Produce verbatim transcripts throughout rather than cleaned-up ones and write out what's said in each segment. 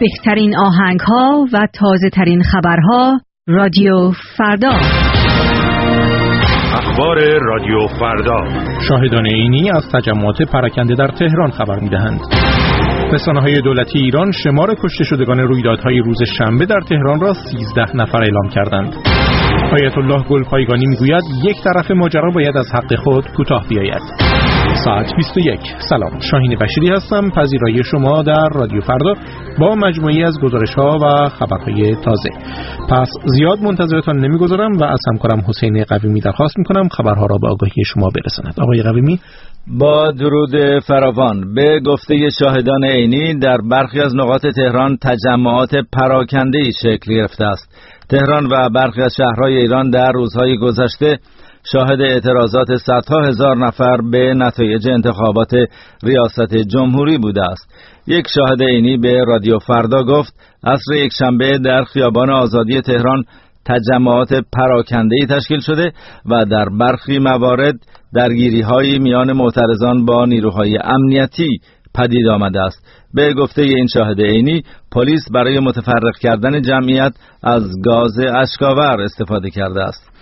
بهترین آهنگ‌ها و تازه‌ترین خبرها رادیو فردا. اخبار رادیو فردا. شاهدان عینی از تجمعات پراکنده در تهران خبر می‌دهند. رسانه‌های دولتی ایران شمار کشته شدگان رویدادهای روز شنبه در تهران را سیزده نفر اعلام کردند. آیت الله گلپایگانی میگوید یک طرف ماجرا باید از حق خود کوتاه بیاید. ساعت بیست و یک. سلام، شاهین بشیری هستم، پذیرای شما در رادیو فردا با مجموعی از گزارش‌ها و خبرهای تازه. پس زیاد منتظرتان نمیگذارم و از همکارم حسین قویمی درخواست میکنم خبرها را به آگاهی شما برساند. آقای قویمی. با درود فراوان. به گفته شاهدان عینی در برخی از نقاط تهران تجمعات پراکنده‌ای شکل گرفته است. تهران و برخی از شهرهای ایران در روزهای گذشته شاهد اعتراضات صدها هزار نفر به نتایج انتخابات ریاست جمهوری بوده است. یک شاهد عینی به رادیو فردا گفت عصر یک شنبه در خیابان آزادی تهران تجمعات پراکنده‌ای تشکیل شده و در برخی موارد درگیری‌های میان معترضان با نیروهای امنیتی پدید آمده است. به گفته این شاهد عینی، پلیس برای متفرق کردن جمعیت از گاز اشک‌آور استفاده کرده است.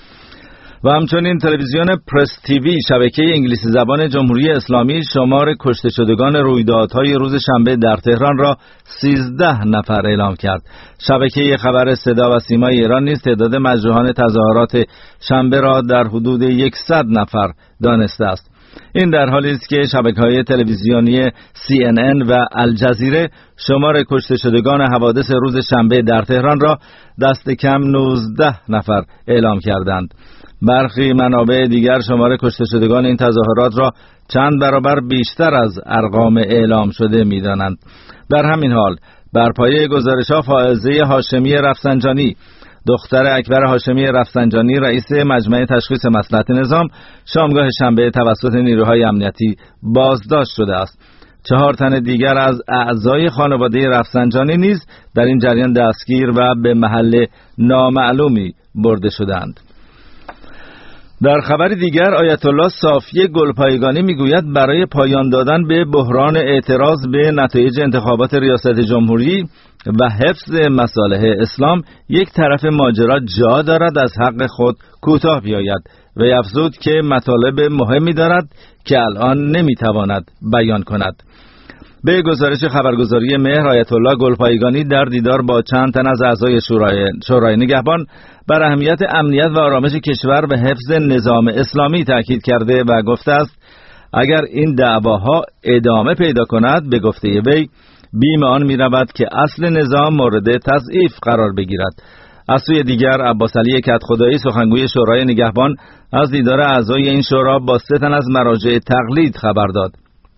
و همچنین تلویزیون پرس تیوی شبکه انگلیسی زبان جمهوری اسلامی شمار کشته شدگان رویدادهای روز شنبه در تهران را سیزده نفر اعلام کرد. شبکه خبر صدا و سیمای ایران نیز تعداد مجروحان تظاهرات شنبه را در حدود صد نفر دانسته است. این در حالی است که شبکه‌های تلویزیونی سی ان ان و الجزیره شمار کشته شدگان حوادث روز شنبه در تهران را دست کم نوزده نفر اعلام کردند. برخی منابع دیگر شمار کشته شدگان این تظاهرات را چند برابر بیشتر از ارقام اعلام شده می‌دانند. در همین حال بر پایه گزارش‌ها فائزه هاشمی رفسنجانی، دختر اکبر هاشمی رفسنجانی رئیس مجمع تشخیص مصلحت نظام، شامگاه شنبه توسط نیروهای امنیتی بازداشت شده است. چهار تن دیگر از اعضای خانواده رفسنجانی نیز در این جریان دستگیر و به محل نامعلومی برده شدند. در خبر دیگر آیت الله صافی گلپایگانی میگوید برای پایان دادن به بحران اعتراض به نتایج انتخابات ریاست جمهوری و حفظ مصالح اسلام یک طرف ماجرا جا دارد از حق خود کوتاه بیاید و افزود که مطالب مهمی دارد که الان نمیتواند بیان کند. به گزارش خبرگزاری مهر، آیت الله گلپایگانی در دیدار با چند تن از اعضای شورای شورای نگهبان بر اهمیت امنیت و آرامش کشور و حفظ نظام اسلامی تاکید کرده و گفته است اگر این دعواها ادامه پیدا کند، به گفته وی، بیم آن می رود که اصل نظام مورد تضعیف قرار بگیرد. از سوی دیگر عباس علی کدخدایی سخنگوی شورای نگهبان از دیدار اعضای این شورا با سه تن از مراجع تقلید خبر داد.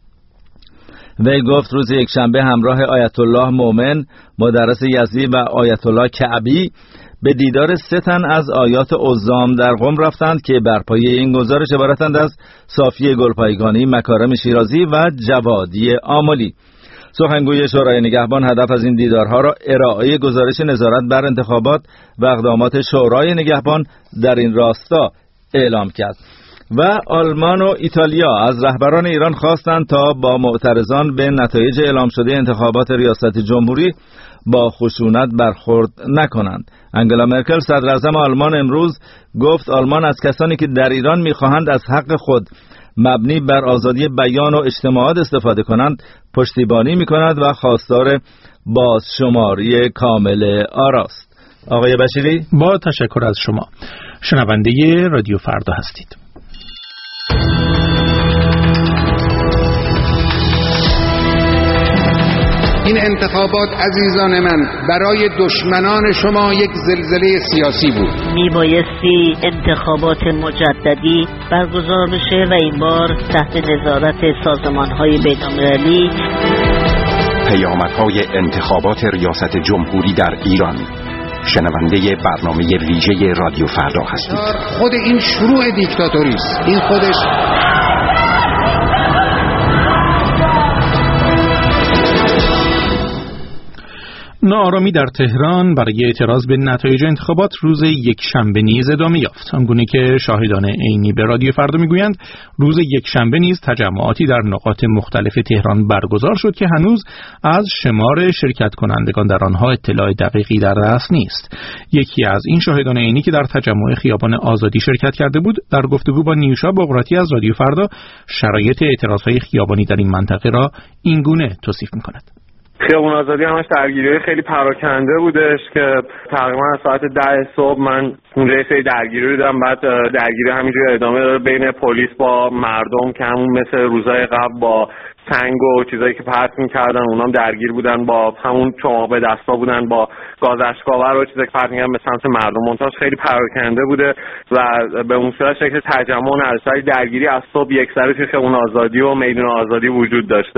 وی گفت روز یک شنبه همراه آیت الله مومن مدرس یزدی و آیت الله کعبی به دیدار سه تن از آیات عظام در قم رفتند که بر پایه این گزارش عبارتند از صافی گلپایگانی، مکارم شیرازی و جوادی آملی. سخنگوی شورای نگهبان هدف از این دیدارها را ارائه گزارش نظارت بر انتخابات و اقدامات شورای نگهبان در این راستا اعلام کرد. و آلمان و ایتالیا از رهبران ایران خواستند تا با معترضان به نتایج اعلام شده انتخابات ریاست جمهوری با خشونت برخورد نکنند. انگلا مرکل صدراعظم آلمان امروز گفت آلمان از کسانی که در ایران می‌خواهند از حق خود مبنی بر آزادی بیان و اجتماعات استفاده کنند پشتیبانی می‌کند و خواستار بازشماری کامل آراست. آقای بشیری، با تشکر از شما. شنونده رادیو فردا هستید. این انتخابات عزیزان من برای دشمنان شما یک زلزله سیاسی بود. میبایستی انتخابات مجددی برگزار بشه و این بار تحت نظارت سازمان‌های بین‌المللی. پیامدهای انتخابات ریاست جمهوری در ایران. شنونده برنامه ویژه رادیو فردا هستید. خود این شروع دیکتاتوری است. این خودش ناآرامی در تهران برای اعتراض به نتایج انتخابات روز یکشنبه نیز ادامه یافت. آنگونه که شاهدان عینی به رادیو فردا میگویند روز یکشنبه نیز تجمعاتی در نقاط مختلف تهران برگزار شد که هنوز از شمار شرکت کنندگان در آنها اطلاع دقیقی در دست نیست. یکی از این شاهدان عینی که در تجمع خیابان آزادی شرکت کرده بود در گفتگو با نیوشا بقراتی از رادیو فردا شرایط اعتراضهای خیابانی در این منطقه را اینگونه توصیف می‌کند. خیابون آزادی همش درگیری خیلی پراکنده بودش که تقریبا از ساعت ده صبح من اونجا یه سری درگیری رو دیدم. بعد درگیری همینجوری ادامه داره بین پلیس با مردم که همون مثل روزای قبل با سنگ و چیزایی که پرت می‌کردن اونام درگیر بودن، با همون چماق به دستا بودن، با گاز اشک‌آور و چیزایی که پرت می‌کردن به سمت مردم. منتاش خیلی پراکنده بوده و به اون صورت شکل تجمع نداشته. درگیری از صبح یکسره توی خیابون آزادی و میدون آزادی وجود داشته.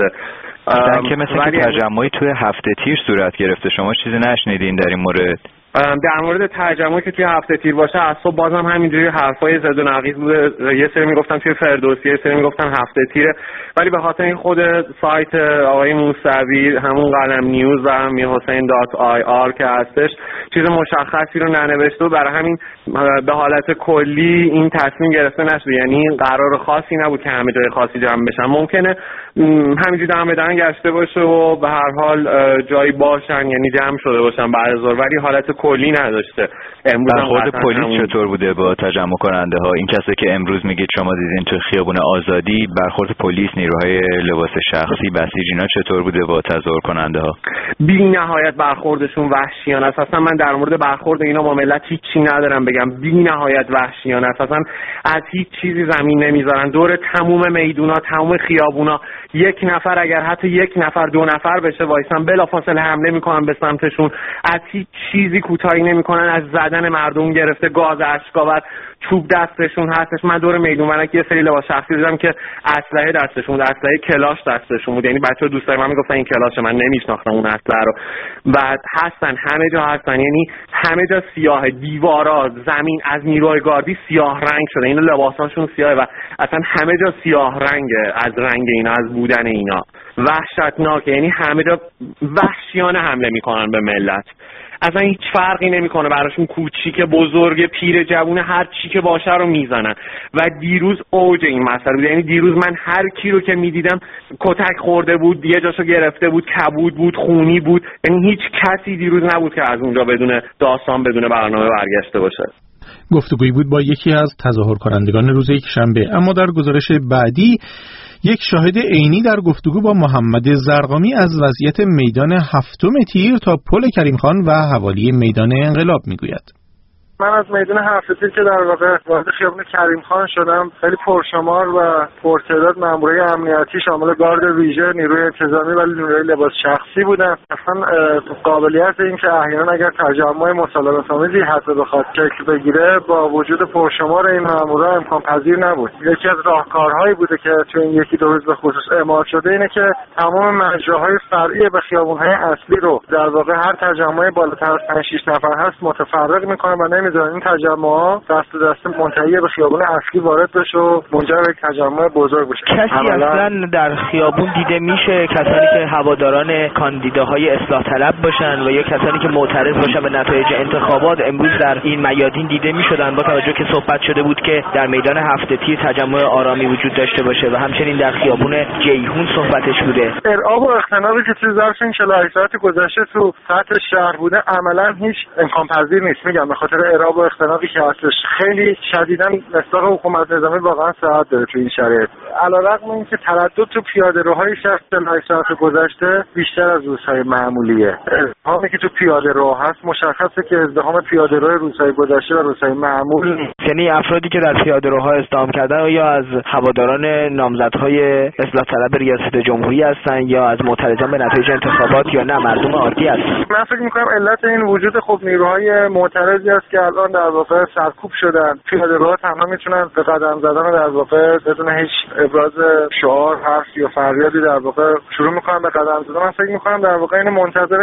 که مثل که تجمعی توی هفته تیر صورت گرفته، شما چیزی نشنیدین در این مورد؟ در مورد تجمعی که توی هفته تیر باشه از صبح بازم همینجوری حرفای زد و نقیض بوده. یه سری میگفتن توی فردوسی، یه سری میگفتن هفته تیره، ولی به خاطر این خود سایت آقای موسوی همون قلم نیوز و امیر حسین دات آی آر که هستش چیز مشخصی رو ننوشته و برای همین به حالت کلی این تصمیم گرفته نشد. یعنی قرار خاصی نبود که همه جای خاصی جمع بشن. ممکنه همینجوری دم به دم گشته باشه و به هر حال جایی باشن، یعنی جمع شده باشن بعد از ظهر، ولی حالت کلی نداشته. امروز برخورد پلیس چطور بوده با تجمع کننده ها؟ این کسی که امروز میگید شما دیدین تو خیابون آزادی، برخورد پلیس، نیروهای لباس شخصی، بسیج، اینا چطور بوده با تظاهر کننده ها؟ بی نهایت برخوردشون وحشیانه است. اصلا من در مورد برخورد اینا با ملت هیچی ندارم بگم. بی نهایت وحشیانه است. اصلا از هیچ چیزی زمین نمیذارن. دور تموم میدونا، تموم خیابونا یک نفر، اگر حتی یک نفر دو نفر بشه وایسن بلافاصله حمله میکنن به سمتشون. از هیچ چیزی کوتاهی نمیکنن، از زدن مردم گرفته گاز اشک‌آور، چوب دستشون هستش. من دور میدون ونک یه سری لباس شخصی دیدم که اسلحه دستشون بود، اسلحه کلاش دستشون بود. یعنی بچه‌ها دوستای من میگفتن این کلاشه، من نمیشناختم اون اسلحه رو. بعد هستن همه جا هستن، یعنی همه جا سیاه، دیوارا، زمین از نیروی گاردی سیاه رنگ شده. این لباساشون سیاهه و اصلا همه جا سیاه رنگه از رنگ اینا، از بودن اینا. وحشتناکه. یعنی همه جا وحشیانه حمله میکنن به ملت. اصلا هیچ فرقی نمیکنه براشون، کوچیک، بزرگ، پیر، جوون، هر چی که باشه رو میزنن. و دیروز اوج این مسئله بود. یعنی دیروز من هر کی رو که میدیدم کتک خورده بود، یه جاشو گرفته بود، کبود بود، خونی بود. یعنی هیچ کسی دیروز نبود که از اونجا بدون داستان، بدون برنامه برگشته باشه. گفتگویی بود با یکی از تظاهر کنندگان روز یکشنبه. اما در گزارش بعدی یک شاهد عینی در گفتگو با محمد زرقامی از وضعیت میدان هفتم تیر تا پل کریم خان و حوالی میدان انقلاب میگوید. من از میدان هفت تیر که در واقع وارد خیابون کریم خان شدم، خیلی پرشمار و پرتعداد مامورای امنیتی شامل گارد ویژه، نیروی انتظامی و نیروی لباس شخصی بودن. اصلا قابلیت این که احیانا اگر تجمع مسالمت‌آمیزی حتی بخواد شکل بگیره با وجود پرشمار این مامورا امکان پذیر نبود. یکی از راهکارهایی بوده که تو این یکی دو روز به خصوص اعمال شده اینه که تمام مجراهای فرعی به خیابون‌های اصلی رو در واقع هر تجمع بالاتر از پنج شش نفر هست متفرق می‌کنه و نمی‌ذارن این تجمع‌ها دست به دست منتهی به خیابون اصلی وارد بشه و منجر به تجمع بزرگ بشه. کسی اصلا در خیابون دیده میشه کسانی که هواداران کاندیداهای اصلاح طلب باشن و یا کسانی که معترض باشن به نتایج انتخابات امروز در این میادین دیده میشدن، با توجه که صحبت شده بود که در میدان هفت تیر تجمع آرامی وجود داشته باشه و همچنین در خیابون جیهون صحبتش بوده. ارعاب و اختناقی که توی ظرف این چهل و هشت ساعت گذشته تو سطح شهر بوده عملا هیچ امکان پذیر نیست. میگم به خاطر ارعاب و اختناقی که هستش خیلی شدیداً مصداق حکومت نظامی واقعا صحت داره تو این شرایط. علیرغم اینکه تردد تو پیاده‌روهای شهر چهل و هشت ساعت گذشته بیشتر از روزهای معمولیه. ازدحامی که تو پیاده‌رو هست مشخصه که ازدحام پیاده‌روی روزهای گذشته و روزهای معمول نیست. یعنی افرادی که در پیاده‌روها ازدحام کردن یا از هواداران نامزدهای اصلاح طلب ریاست جمهوری هستن یا از معترضان به نتایج انتخابات یا نه مردم عادی هستن. من فکر می‌کنم علت این وجود خب نیروهای معترضی است که الان در واقع سرکوب شدن. پیاده‌روها تنها میتونن به قدم زدن در واقع بدون هیچ ابراز شعار، حرف یا فریادی در واقع شروع میکنن به قدم زدن. من فکر میکنم در واقع این منتظرن که تجمع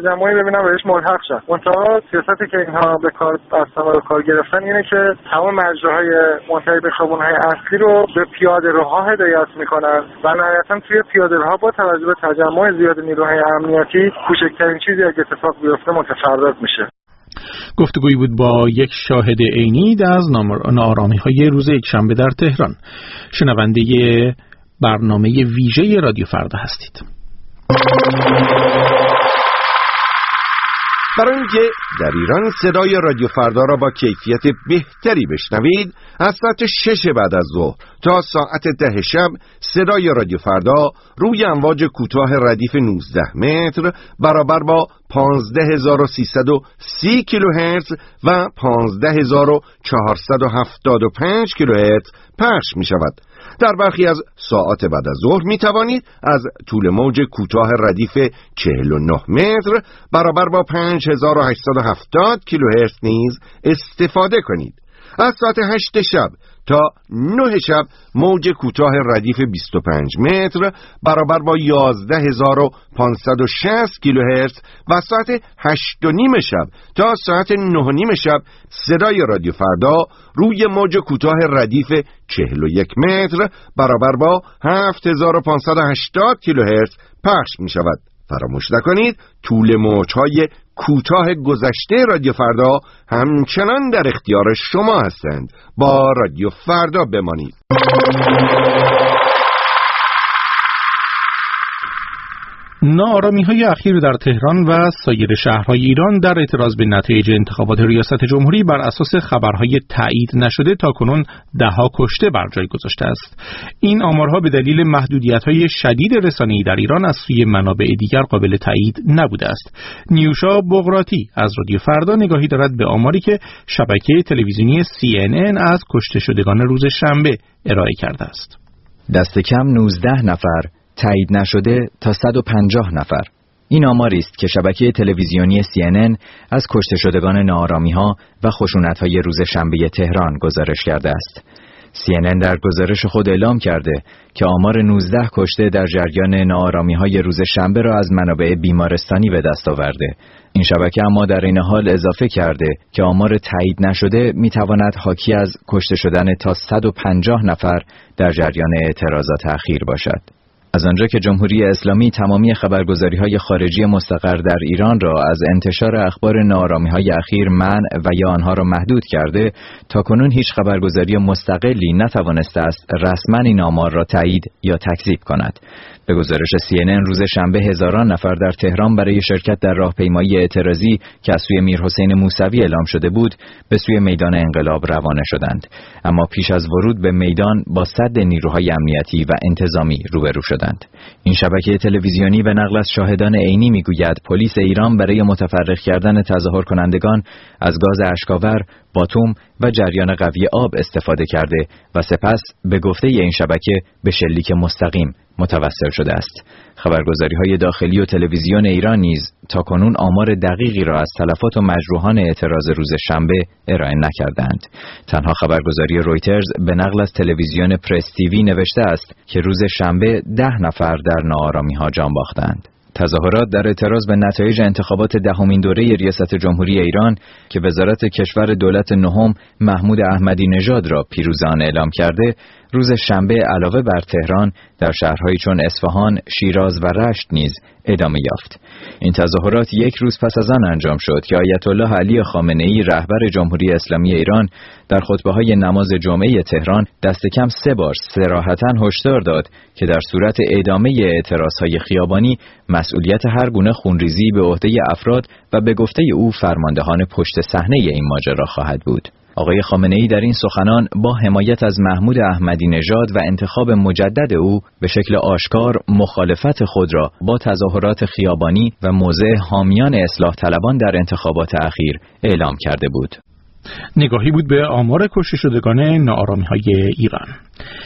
تجمعی ببینن بهش ملحق شن. منتها سیاستی که اینها به کار بستن و به کار گرفتن اینه که تمام مجراهای منتهی به خیابون‌های اصلی رو به پیاده‌روها هدایت میکنن و نهایتاً توی پیاده‌روها با توجه به تجمع زیاد نیروهای امنیتی کوچکترین چیزی اگه اتفاق بیفته متفرق میشه. گفتگویی بود با یک شاهد عینی از ناآرامی‌های روز یکشنبه در تهران. شنونده برنامه ویژه رادیو فردا هستید. برای اینکه در ایران صدای رادیو فردا را با کیفیت بهتری بشنوید، از ساعت شش بعد از ظهر تا ساعت ده شب صدای رادیو فردا روی امواج کوتاه ردیف نوزده متر برابر با پانزده هزار و سیصد و سی کیلوهرتز و پانزده هزار و چهارصد و هفتاد و پنج کیلوهرتز پخش می شود. در برخی از ساعات بعد از ظهر می توانید از طول موج کوتاه ردیف چهل و نه متر برابر با پنج هزار و هشتصد و هفتاد کیلوهرتز نیز استفاده کنید. از ساعت هشت شب تا نه شب موج کوتاه ردیف بیست و پنج متر برابر با یازده هزار و پانصد و شصت کیلوهرتز و ساعت هشت و نیم شب تا ساعت نه و نیم شب صدای رادیو فردا روی موج کوتاه ردیف چهل و یک متر برابر با هفت هزار و پانصد و هشتاد کیلوهرتز پخش می شود. فراموش نکنید طول موج‌های کوتاه گذشته رادیو فردا همچنان در اختیار شما هستند. با رادیو فردا بمانید. ناآرامی‌های اخیر در تهران و سایر شهرهای ایران در اعتراض به نتایج انتخابات ریاست جمهوری بر اساس خبرهای تایید نشده تاکنون ده‌ها کشته بر جای گذاشته است. این آمارها به دلیل محدودیت‌های شدید رسانه‌ای در ایران از سوی منابع دیگر قابل تایید نبوده است. نیوشا بغراتی از رادیو فردا نگاهی دارد به آماری که شبکه تلویزیونی سی ان ان از کشته شدگان روز شنبه ارائه کرده است. دست کم نوزده نفر، تایید نشده تا صد و پنجاه نفر. این آماری است که شبکه تلویزیونی سی ان ان از کشته شدگان ناآرامی‌ها و خشونت‌های روز شنبه تهران گزارش کرده است. سی ان ان در گزارش خود اعلام کرده که آمار نوزده کشته در جریان ناآرامی‌های روز شنبه را از منابع بیمارستانی به دست آورده. این شبکه اما در این حال اضافه کرده که آمار تایید نشده می‌تواند حاکی از کشته شدن تا صد و پنجاه نفر در جریان اعتراضات اخیر باشد. از آنجا که جمهوری اسلامی تمامی خبرگزاری‌های خارجی مستقر در ایران را از انتشار اخبار ناآرامی‌های اخیر منع و یا آنها را محدود کرده، تاکنون هیچ خبرگزاری مستقلی نتوانسته است رسما این آمار را تایید یا تکذیب کند. به گزارش سی ان ان روز شنبه هزاران نفر در تهران برای شرکت در راهپیمایی اعتراضی که از سوی میرحسین موسوی اعلام شده بود به سوی میدان انقلاب روانه شدند، اما پیش از ورود به میدان با سد نیروهای امنیتی و انتظامی روبرو شدند. این شبکه تلویزیونی به نقل از شاهدان عینی میگوید پلیس ایران برای متفرق کردن تظاهر کنندگان از گاز اشک‌آور، باتوم و جریان قوی آب استفاده کرده و سپس به گفته این شبکه به شلیک مستقیم متوسل شده است. خبرگزاری‌های داخلی و تلویزیون ایران نیز تاکنون آمار دقیقی را از تلفات و مجروحان اعتراض روز شنبه ارائه نکردند. تنها خبرگزاری رویترز به نقل از تلویزیون پرس تیوی نوشته است که روز شنبه ده نفر در ناآرامی‌ها جان باختند. تظاهرات در اعتراض به نتایج انتخابات دهمین دوره ریاست جمهوری ایران که وزارت کشور دولت نهم محمود احمدی نژاد را پیروز آن اعلام کرده، روز شنبه علاوه بر تهران در شهرهایی چون اصفهان، شیراز و رشت نیز ادامه یافت. این تظاهرات یک روز پس از آن انجام شد که آیت الله علی خامنه‌ای رهبر جمهوری اسلامی ایران در خطبه‌های نماز جمعه تهران دست کم سه بار صراحتاً هشدار داد که در صورت ادامه اعتراضهای خیابانی مسئولیت هر گونه خونریزی به عهده افراد و به گفته او فرماندهان پشت صحنه این ماجرا خواهد بود. آقای خامنه‌ای در این سخنان با حمایت از محمود احمدی نژاد و انتخاب مجدد او به شکل آشکار مخالفت خود را با تظاهرات خیابانی و موضع حامیان اصلاح طلبان در انتخابات اخیر اعلام کرده بود. نگاهی بود به آمار کشته شدگان ناآرامی‌های ایران.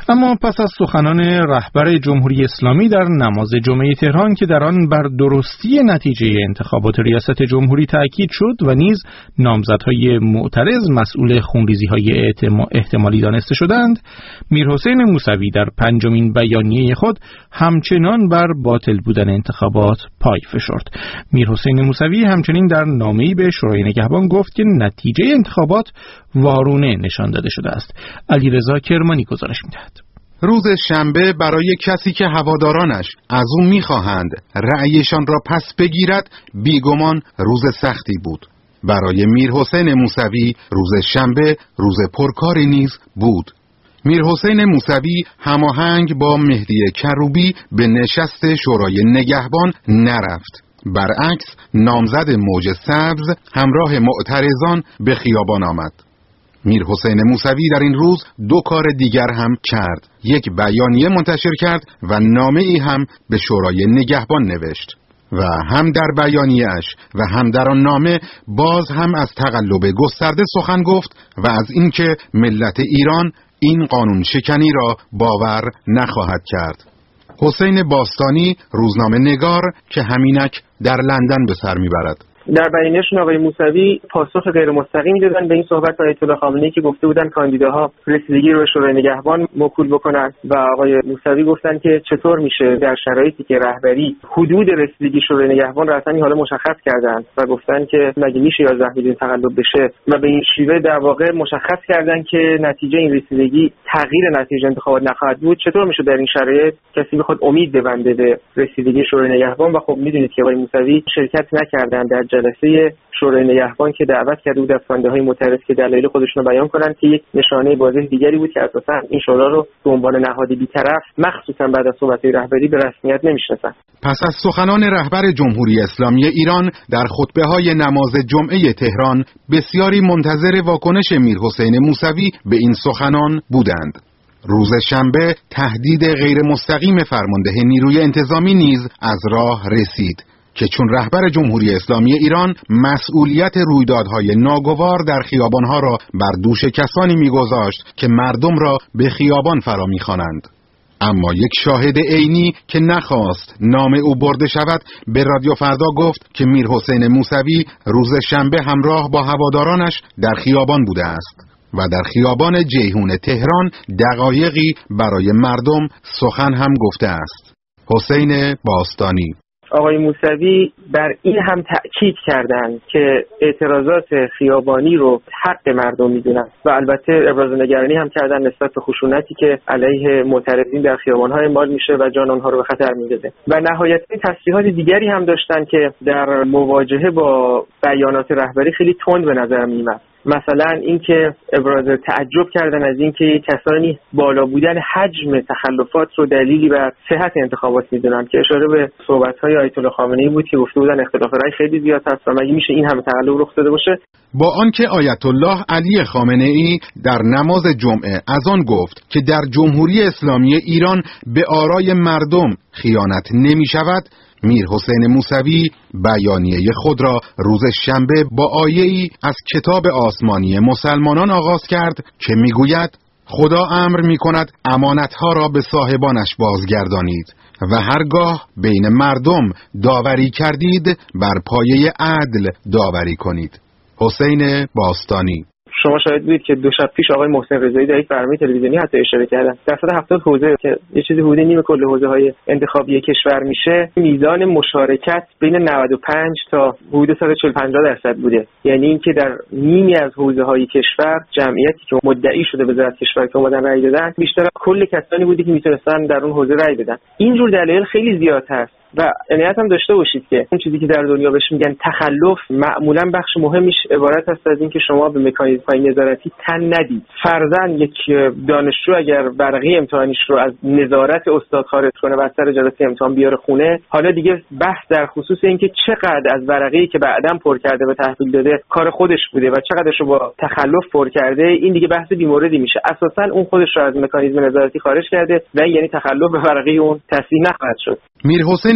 اما پس از سخنان رهبر جمهوری اسلامی در نماز جمعه تهران که در آن بر درستی نتیجه انتخابات ریاست جمهوری تاکید شد و نیز نامزدهای معترض مسئول خونریزی‌های احتمالی دانسته شدند، میرحسین موسوی در پنجمین بیانیه خود همچنان بر باطل بودن انتخابات پای فشرد. میرحسین موسوی همچنین در نامه‌ای به شورای نگهبان گفت که نتیجه انتخابات وارونه نشان داده شده است. علیرضا کرمانی گزارش می‌دهد. روز شنبه برای کسی که هوادارانش از او می‌خواهند رأیشان را پس بگیرد بیگمان روز سختی بود. برای میرحسین موسوی روز شنبه روز پرکاری نیز بود. میرحسین موسوی هماهنگ با مهدی کروبی به نشست شورای نگهبان نرفت. برعکس نامزد موج سبز همراه معترضان به خیابان آمد. میرحسین موسوی در این روز دو کار دیگر هم کرد. یک بیانیه منتشر کرد و نامه ای هم به شورای نگهبان نوشت و هم در بیانیه‌اش و هم در آن نامه باز هم از تقلب گسترده سخن گفت و از اینکه ملت ایران این قانون شکنی را باور نخواهد کرد. حسین باستانی، روزنامه نگار که همینک در لندن به سر میبرد. در بیانیه‌شون آقای موسوی پاسخ غیر مستقیم دادن به این صحبت آیت الله خامنه‌ای که گفته بودن کاندیداها رسیدگی رو به شورای نگهبان موکول بکنن و آقای موسوی گفتن که چطور میشه در شرایطی که رهبری حدود رسیدگی شورای نگهبان را اصلا حالا مشخص کردن و گفتن که مگه میشه یازده میلیون تقلب بشه و به این شیوه در واقع مشخص کردن که نتیجه این رسیدگی تغییر نتیجه انتخابات نخواهد بود، چطور میشه در این شرایط کسی بخواد امید ببنده به رسیدگی شورای نگهبان؟ و خب میدونید که آقای موسوی شرکت نکردن در جلسه شورای نگهبان که دعوت کرده بود از خوانده‌های معترض که دلایل خودشون رو بیان کنن که یک نشانه واضح دیگری بود که اساساً این شورا رو به عنوان نهادی بی‌طرف مخصوصاً بعد از صحبت‌های رهبری به رسمیت نمی‌شناسن. پس از سخنان رهبر جمهوری اسلامی ایران در خطبه‌های نماز جمعه تهران، بسیاری منتظر واکنش میرحسین موسوی به این سخنان بودند. روز شنبه تهدید غیر مستقیم فرمانده نیروی انتظامی نیز از راه رسید که چون رهبر جمهوری اسلامی ایران مسئولیت رویدادهای ناگوار در خیابانها را بر دوش کسانی می‌گذاشت که مردم را به خیابان فرا می‌خوانند. اما یک شاهد عینی که نخواست نام او برده شود به رادیو فردا گفت که میرحسین موسوی روز شنبه همراه با هوادارانش در خیابان بوده است و در خیابان جیهون تهران دقایقی برای مردم سخن هم گفته است. حسین باستانی. آقای موسوی بر این هم تأکید کردند که اعتراضات خیابانی رو حق مردم میدونن و البته ابراز نگرانی هم کردن نسبت به خشونتی که علیه معترضین در خیابان‌ها اعمال میشه و جان آنها رو به خطر میندازه. و نهایتاً تصریحات دیگری هم داشتن که در مواجهه با بیانات رهبری خیلی تند به نظر میاد. مثلا اینکه ابراز تعجب کردن از اینکه کسانی بالا بودن حجم تخلفات رو دلیلی بر صحت انتخابات میدونن که اشاره به صحبت‌های آیت الله خامنه‌ای بود که گفته بودن اختلاف رأی خیلی زیاد هست و مگه میشه این همه تقلب رخ داده باشه. با آنکه آیت الله علی خامنه‌ای در نماز جمعه از آن گفت که در جمهوری اسلامی ایران به آرای مردم خیانت نمی‌شود، میرحسین موسوی بیانیه خود را روز شنبه با آیه‌ای از کتاب آسمانی مسلمانان آغاز کرد که میگوید خدا امر میکند امانتها را به صاحبانش بازگردانید و هرگاه بین مردم داوری کردید بر پایه عدل داوری کنید. حسین باستانی. شما شاهد بودید که دو شب پیش آقای محسن رضایی در یک برنامه تلویزیونی حتی اشاره کردن درصد هفتاد حوزه که یه چیزی حدود نیم کل حوزه‌های انتخابی کشور میشه، میزان مشارکت بین نود و پنج تا حدود صد و چهل پنجاه درصد بوده. یعنی اینکه در نیمی از حوزه‌های کشور جمعیتی که مدعی شده به وزارت کشور که اومدن رأی دادن بیشتر کل کسانی بودی که میتونستن در اون حوزه رأی بدن. اینجور دلایل خیلی زیاد هست و عنایت هم داشته باشید که اون چیزی که در دنیا بهش میگن تخلف معمولا بخش مهمیش عبارت است از اینکه شما به مکانیزم‌های نظارتی تن ندید. فرضاً یک دانشجو اگر ورقه امتحانیش رو از نظارت استاد خارج کنه و از سر جلسه امتحان بیاره خونه، حالا دیگه بحث در خصوص اینکه چقدر از ورقه‌ای که بعداً پر کرده و تحویل داده کار خودش بوده و چقدرش رو با تخلف پر کرده، این دیگه بحث بی‌موردی میشه. اساساً اون خودش رو از مکانیزم نظارتی خارج کرده و یعنی تخلف به ورقه اون تصحیح نخواهد شد. میرحسین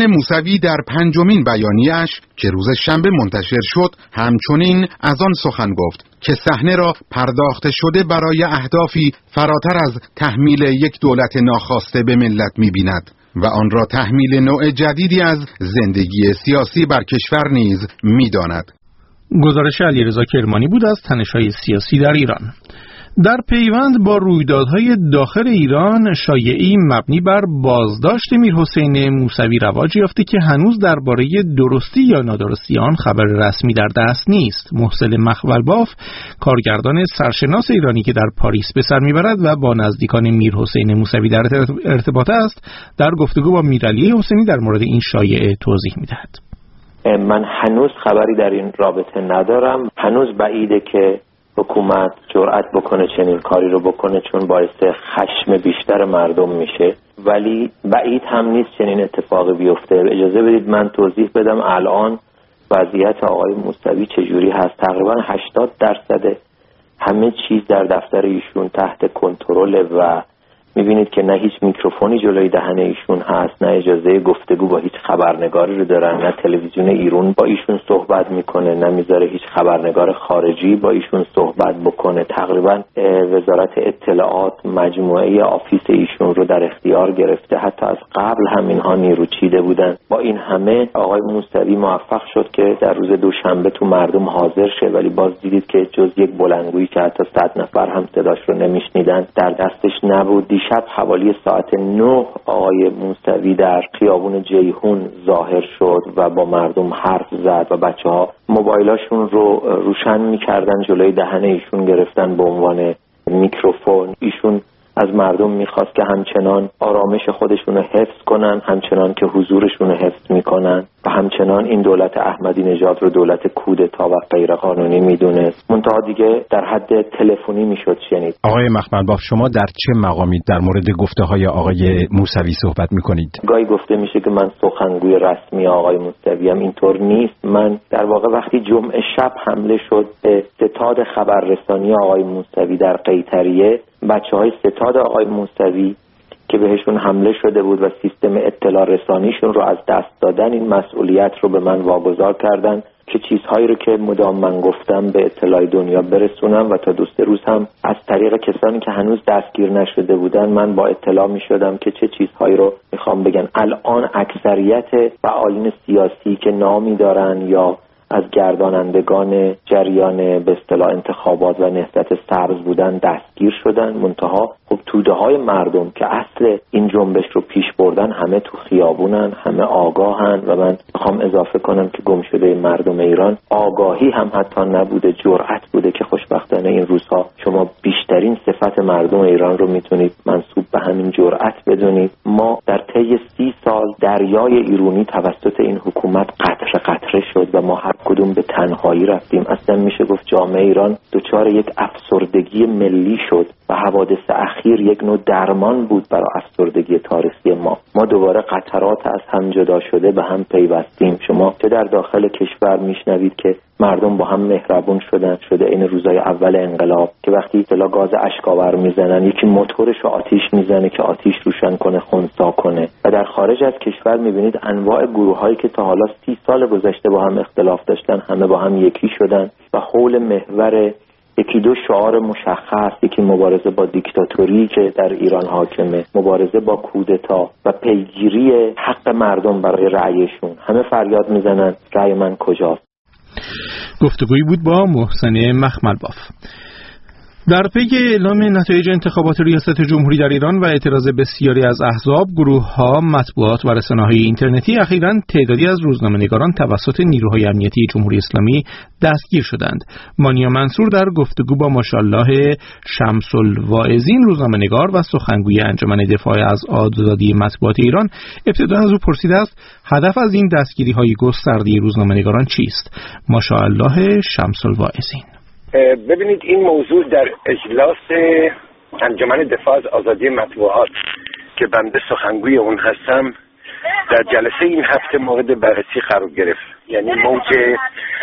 موسوی در پنجمین بیانیه‌اش که روز شنبه منتشر شد همچنین از آن سخن گفت که صحنه را پرداخته شده برای اهدافی فراتر از تحمیل یک دولت ناخواسته به ملت می‌بیند و آن را تحمیل نوع جدیدی از زندگی سیاسی بر کشور نیز می‌داند. گزارش علیرضا کرمانی بود از تنش‌های سیاسی در ایران. در پیوند با رویدادهای داخل ایران، شایعی مبنی بر بازداشت میرحسین موسوی رواج یافته که هنوز درباره درستی یا نادرستی آن خبر رسمی در دست نیست. محسن مخولباف، کارگردان سرشناس ایرانی که در پاریس به سر میبرد و با نزدیکان میرحسین موسوی در ارتباط است، در گفتگو با میرعلی حسینی در مورد این شایعه توضیح میدهد. من هنوز خبری در این رابطه ندارم. هنوز بعیده که حکومت جرأت بکنه چنین کاری رو بکنه، چون باعث خشم بیشتر مردم میشه، ولی بعید هم نیست چنین اتفاقی بیفته. اجازه بدید من توضیح بدم الان وضعیت آقای موسوی چجوری هست. تقریبا هشتاد درصد همه چیز در دفتر ایشون تحت کنترل و میبینید که نه هیچ میکروفونی جلوی دهن ایشون هست، نه اجازه گفتگو با هیچ خبرنگاری رو دارن، نه تلویزیون ایران با ایشون صحبت میکنه، نه میذاره هیچ خبرنگار خارجی با ایشون صحبت بکنه. تقریبا وزارت اطلاعات مجموعه آفیس ایشون رو در اختیار گرفته، حتی از قبل هم اینها نیرو چیده بودن. با این همه آقای موسوی موفق شد که در روز دوشنبه تو مردم حاضر شه، ولی باز دیدید که جز یک بلندگویی که حتی صد نفر هم صداش رو نمیشنیدن در دستش نبود. شب حوالی ساعت نه آقای موسوی در خیابون جیهون ظاهر شد و با مردم حرف زد و بچه ها موبایلاشون رو روشن میکردن، جلوی دهن ایشون گرفتن به عنوان میکروفون. ایشون از مردم میخواست که همچنان آرامش خودشون رو حفظ کنن، همچنان که حضورشون رو حفظ میکنن و همچنان این دولت احمدی نژاد رو دولت کودتا و غیر قانونی میدونست. منتها دیگه در حد تلفنی میشد شنید. آقای مخملباف، شما در چه مقامی در مورد گفته های آقای موسوی صحبت میکنید؟ گاهی گفته میشه که من سخنگوی رسمی آقای موسوی ام. اینطور نیست. من در واقع وقتی جمعه شب حمله شد به ستاد خبررسانی آقای موسوی در قیطریه، بچه‌های ستاد آقای موسوی که بهشون حمله شده بود و سیستم اطلاع رسانیشون رو از دست دادن، این مسئولیت رو به من واگذار کردن که چیزهایی رو که مدام من گفتم به اطلاع دنیا برسونم و تا دو سه روز هم از طریق کسانی که هنوز دستگیر نشده بودن من با اطلاع می شدم که چه چیزهایی رو میخوام بگن. الان اکثریت فعالین سیاسی که نامی دارن یا از گردانندگان جریان به اصطلاح انتخابات و نهضت سبز بودن دستگیر شدن. منتها خب توده های مردم که اصل این جنبش رو پیش بردن همه تو خیابونن، همه آگاهن و من میخوام اضافه کنم که گم شده مردم ایران آگاهی هم حتی نبوده، جرأت بوده که خوشبختانه این روزها شما بیشترین صفت مردم ایران رو میتونید منسوب به همین جرأت بدونید. ما در طی سی سال دریای ایرانی توسط این حکومت قطره قطره شد و ما هر کدوم به تنهایی رفتیم. اصلا میشه گفت جامعه ایران دچار یک افسردگی ملی شد و حوادث اخیر یک نوع درمان بود برای افسردگی تاریخی ما. ما دوباره قطرات از هم جدا شده به هم پیوستیم. شما چه در داخل کشور میشنوید که مردم با هم مهربون شدن، شده این روزای اول انقلاب که وقتی اطلاع گاز اشکاور میزنن یکی موتورش رو آتیش میزنه که آتیش روشن کنه، خنثی کنه. و در خارج از کشور میبینید انواع گروهایی که تا حالا سی سال گذشته با هم اختلاف داشتن همه با هم یکی شدن و حول محور یکی دو شعار مشخص، یکی مبارزه با دیکتاتوری که در ایران حاکمه، مبارزه با کودتا و پیگیری حق مردم برای رأیشون، همه فریاد میزنن رأی من کجاست. گفتگویی بود با محسن مخملباف. در پی اعلام نتایج انتخابات ریاست جمهوری در ایران و اعتراض بسیاری از احزاب، گروه‌ها، مطبوعات و رسانه‌های اینترنتی اخیراً تعدادی از روزنامه‌نگاران توسط نیروهای امنیتی جمهوری اسلامی دستگیر شدند. مانیا منصور در گفتگو با ماشاءالله شمس الواعظین، روزنامه‌نگار و سخنگوی انجمن دفاع از آزادی مطبوعات ایران، ابتدا از او پرسیده است هدف از این دستگیری‌های گسترده روزنامه‌نگاران چیست؟ ماشاءالله شمس الواعظین: ببینید، این موضوع در اجلاس انجمن دفاع از آزادی مطبوعات که بنده سخنگوی اون هستم در جلسه این هفته مورد بررسی قرار گرفت. یعنی موج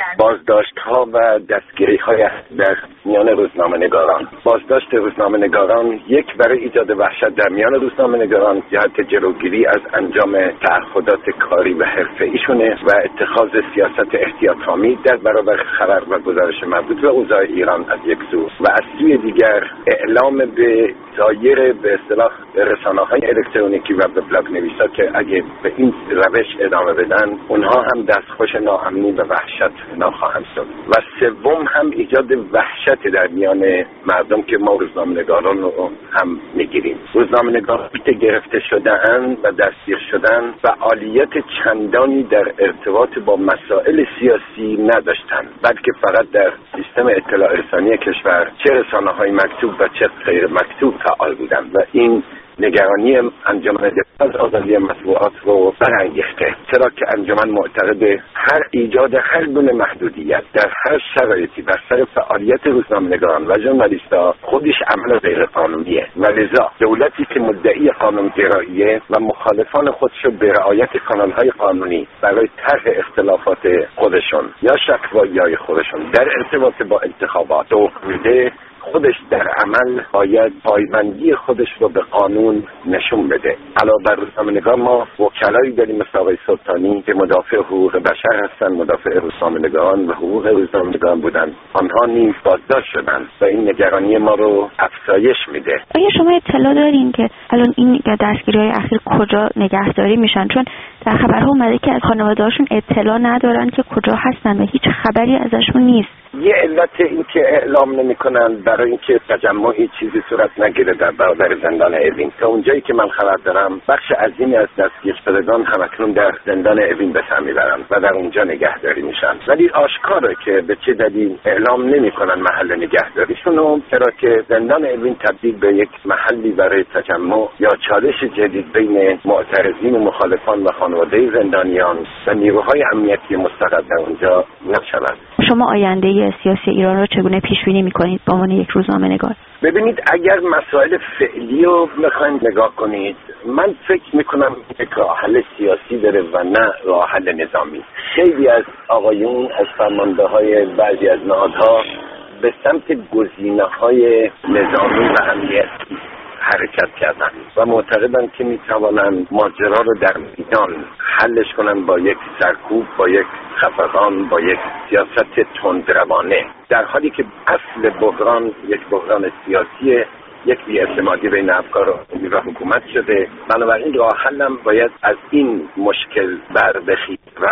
بازداشت‌ها و دستگیری‌های در میان روزنامه‌نگاران. بازداشت روزنامه‌نگاران یک برای ایجاد وحشت در میان روزنامه‌نگاران جهت جلوگیری از انجام تعهدات کاری و حرفه‌ایشونه و اتخاذ سیاست احتیاط‌آمیز در برابر خبر و گزارش مربوط به اوضاع ایران از یک سو و از سوی دیگر اعلام به سایر به اصطلاح رسانه‌های الکترونیکی و به بلاگ نویسا که اگه به این روش ادامه بدن اونها هم دستخوش ناامنی و وحشت نخواهند شد. و سوم هم ایجاد وحشت در میان مردم که ما روزنامه‌نگاران رو هم میگیریم. روزنامه‌نگاران که گرفته شده‌اند و دستگیر شدن فعالیت چندانی در ارتباط با مسائل سیاسی نداشتند، بلکه فقط در سیستم اطلاع رسانی کشور چه رسانه‌های مکتوب و چه غیر مکتوب فعال بودند و این نگرانی انجمن دفاع از آزادی مطبوعات رو برانگیخته، چرا که انجمن معتقد هر ایجاد هر گونه محدودیت در هر شرایطی بر سر فعالیت روزنامه‌نگاران و ژورنالیست‌ها خودش عمل غیرقانونیه و لذا دولتی که مدعی قانون‌گراییه و مخالفان خودش رو به رعایت کانال‌های قانونی برای طرح اختلافات خودشون یا شکوایی‌های خودشون در ارتباط با انتخابات و میده خودش در عمل باید پایبندی خودش رو به قانون نشون بده. علاوه بر روزنامه‌نگار ما وکلایی داریم مثل آقای سلطانی که مدافع حقوق بشر هستن، مدافع روزنامه‌نگاران و حقوق روزنامه‌نگاران بودن. آنها نیز بازداشت شدند و این نگرانی ما رو افزایش میده. آیا شما اطلاع دارین که الان این دستگیری‌های اخیر کجا نگهداری میشن؟ چون در خبرها اومده که از خانواده‌هاشون اطلاع ندارن که کجا هستن و هیچ خبری ازشون نیست. یه علت این که اعلام نمی‌کنن برای اینکه تجمعی چیزی صورت نگیره در برابر زندان اوین. تا اونجایی که من خبر دارم بخش عظیمی از دستگیر شدگان همکنون در زندان اوین به سر میبرن و در اونجا نگهداری میشن، ولی آشکاره که به چه دلیل اعلام نمی‌کنن محل نگهداریشون، چرا که زندان اوین تبدیل به یک محلی برای تجمع یا چالش جدید بین معترضین و مخالفان و خانواده زندانیان و نیروهای امنیتی مستقر در اونجا نشود. شما آینده سیاسی ایران رو چگونه پیش بینی می‌کنید به عنوان یک روزنامه‌نگار؟ ببینید، اگر مسائل فعلی رو بخواید نگاه کنید، من فکر میکنم یک راه حل سیاسی داره و نه راه حل نظامی. خیلی از آقایون از فرمانده‌های بعضی از نهادها به سمت گزینه‌های نظامی و امنیتی حرکت کردن و معتقدن که میتوانن ماجرا رو در میدان حلش کنن با یک سرکوب، با یک خفقان، با یک سیاست تندروانه، در حالی که اصل بحران یک بحران سیاسیه، یک بی‌اعتمادی بین افکار عمومی و حکومت شده. بنابراین راه حلم باید از این مشکل برداشت و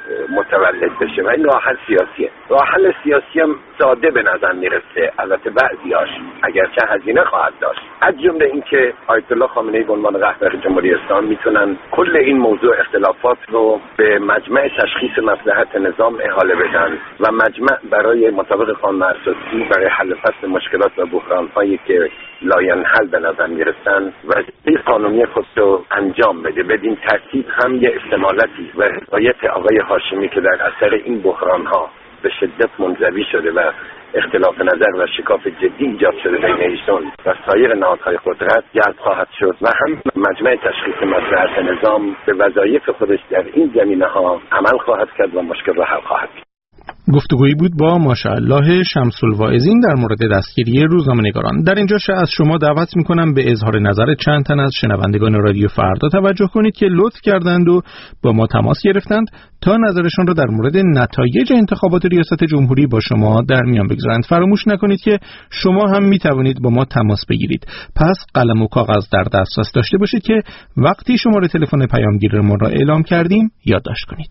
متولد بشه و این راه حل سیاسیه. راه حل سیاسی هم ساده به نظر میرسه، البته بعضیاش اگرچه هزینه خواهد داشت، از جمله اینکه آیت الله خامنه‌ای به عنوان رهبر جمهوری اسلامی میتونن کل این موضوع اختلافات رو به مجمع تشخیص مصلحت نظام احاله بدن و مجمع برای مطابق قانون اساسی برای حل فصل مشکلات و بحران‌هایی که لاینحل به نظر میرسن وظیفه قانونی خود رو انجام بده. بدین ترتیب هم یه استمالتی و حمایت آقای هاشمی که در اثر این بحران‌ها به شدت منزوی شده و اختلاف نظر و شکاف جدی ایجاد شده بین ایشون و سایر نهادهای قدرت جلب خواهد شد و هم مجمع تشخیص مصلحت نظام به وظایف خودش در این زمینه‌ها عمل خواهد کرد و مشکل را حل خواهد کرد. گفتگویی بود با ماشاءالله شمس الواعظین در مورد دستگیری روزنامه‌نگاران. در اینجا از شما دعوت می‌کنم به اظهار نظر چند تن از شنوندگان رادیو فردا توجه کنید که لطف کردند و با ما تماس گرفتند تا نظرشان را در مورد نتایج انتخابات ریاست جمهوری با شما در میان بگذارند. فراموش نکنید که شما هم می‌توانید با ما تماس بگیرید. پس قلم و کاغذ در دسترس داشته باشید که وقتی شماره تلفن پیامگیرمون را اعلام کردیم یادداشت کنید.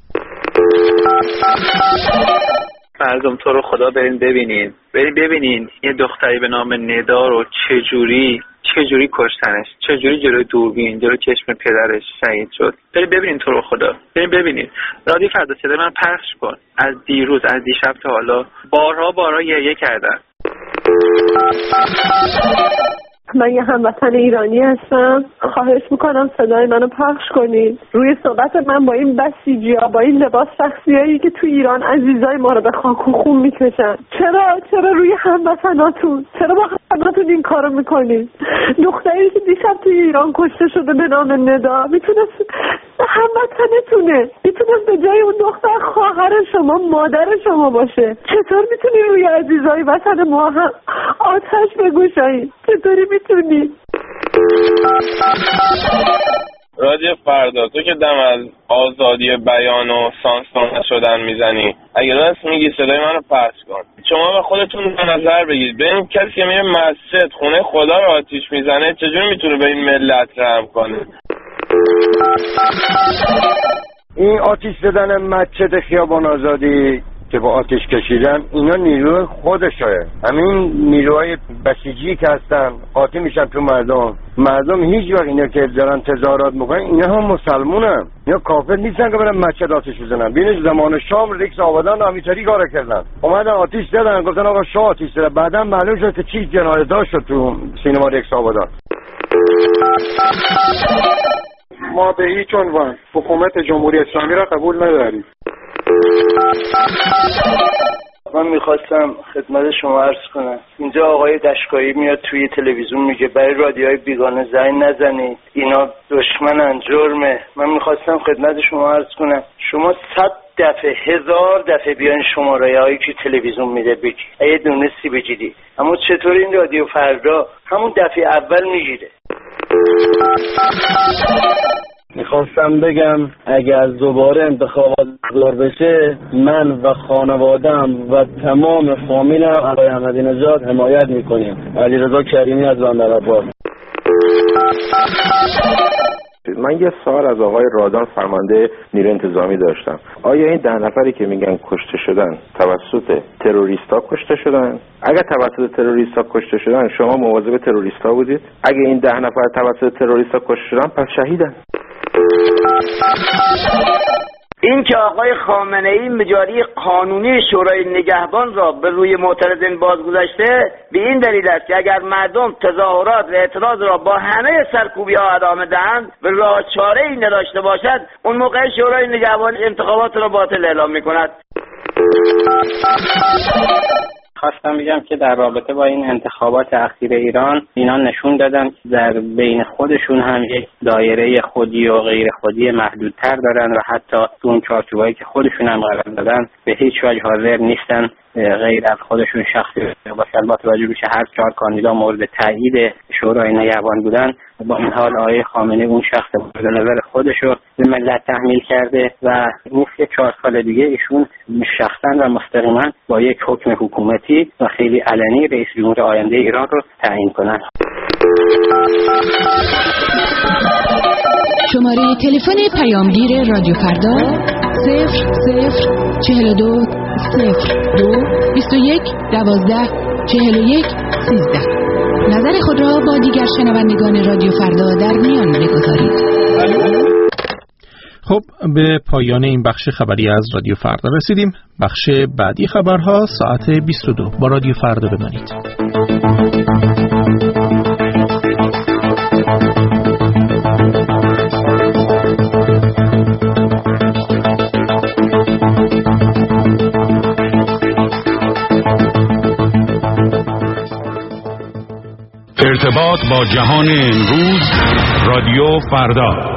مردم تو رو خدا برین ببینین برین ببینین یه دختری به نام ندا رو چجوری چجوری کشتنش، چجوری جلوی دوربین جلوی چشم پدرش شهید شد. برین ببینین تو رو خدا، برین ببینین. رادیو فردا صدای من پخش کن. از دیروز از دیشب تا حالا بارها بارها گریه کردن. من یه هموطن ایرانی هستم. خواهش میکنم صدای منو پخش کنید. روی صحبت من با این بسیجی‌ها، با این لباس شخصیایی که تو ایران عزیزای ما رو به خاک و خون میکشن، چرا چرا روی هموطناتون چرا با هموطناتون این کارو میکنید؟ دختری که دیشب تو ایران کشته شده به نام ندا میتونست هموطنتونه، میتونست به جای اون دختر خواهر شما، مادر شما باشه. چطور میتونی روی عزیزای وطن ما هم آتش بگوشایی؟ چطوری میتونی؟ رادیو فردا، تو که دم از آزادی بیان و سانسور نشدن میزنی، اگه راست میگی صدای منو پخش کن. شما به خودتون به نظر بگید، ببین کسی که میره مسجد خونه خدا رو آتیش میزنه چجوری میتونه به این ملت رحم کنه؟ این آتیش زدن مسجد خیابان آزادی که با آتش کشیدن، اینا نیروی خودشه. همین نیروهای بسیجی که هستن قاطی میشن تو مردم. مردم هیچ وقت اینا که دارن تظاهرات میکنن اینا هم مسلمونن، اینا کافر نیستن که برن مسجد آتش بزنن. ببینید زمان شام رئیس آبادان همینطوری کارا کردن، اومدن آتش زدن، گفتن آقا شاه آتش زد. بعدا معلوم شد که چی جنایت داشت تو سینما رئیس آبادان. ما به هیچ عنوان حکومت جمهوری اسلامی را قبول نداریم. من میخواستم خدمت شما عرض کنم، اینجا آقای دشکایی میاد توی تلویزیون میگه برای رادیوهای بیگانه زنگ نزنید، اینا دشمنن، جرمه. من میخواستم خدمت شما عرض کنم، شما صد دفعه هزار دفعه بیان شماره هایی که تلویزیون میده بگی، اگه دونستی بگیری، اما چطور این رادیو فردا همون دفعه اول میگیره؟ میخواستم بگم اگر دوباره انتخابات برگزار بشه، من و خانوادم و تمام فامیلم آقای احمدی نژاد حمایت میکنیم. علیرضا کریمی از بندرعباس. من یه سوال از آقای رادان فرمانده نیروی انتظامی داشتم. آیا این ده نفری که میگن کشته شدن توسط تروریستا کشته شدن؟ اگر توسط تروریستا کشته شدن، شما مواظب تروریستا بودید؟ اگه این ده نفر توسط تروریستا کشته شدن، پس شهیدن. این که آقای خامنه‌ای مجاری قانونی شورای نگهبان را به روی معترضین بازگذاشته، به این دلیل است که اگر مردم تظاهرات و اعتراض را با همه سرکوبی ها ادامه دهند و راه چاره‌ای نداشته باشد، اون موقع شورای نگهبان انتخابات را باطل اعلام می‌کند. خواستم بگم که در رابطه با این انتخابات اخیر ایران، اینا نشون دادن که در بین خودشون هم یک دایره خودی و غیر خودی محدودتر دارن و حتی تو اون چارچوبایی که خودشون هم قرار دادن به هیچ وجه حاضر نیستن غیر از خودشون شخصی باشن. با توجه به هر چهار کاندیدا مورد تایید شورای نگهبان بودن، با این حال آقای خامنه‌ای اون شخص مورد نظر خودش رو به ملت تحمیل کرده و میشه چهار سال دیگه ایشون شخصا و مستقیما با یک حکم حکومتی و خیلی علنی رئیس جمهور آینده ایران رو تعیین کنن. شماره تلفن پیامگیر رادیو فردا صفر صفر چهل و دو صفر دو بیست و یک دوازده چهل و یک سیزده. نظر خود را با دیگر شنوندگان رادیو فردا در میان بگذارید. خب به پایان این بخش خبری از رادیو فردا رسیدیم. بخش بعدی خبرها ساعت بیست و دو. با رادیو فردا بمانید. ارتباط با جهان امروز، رادیو فردا.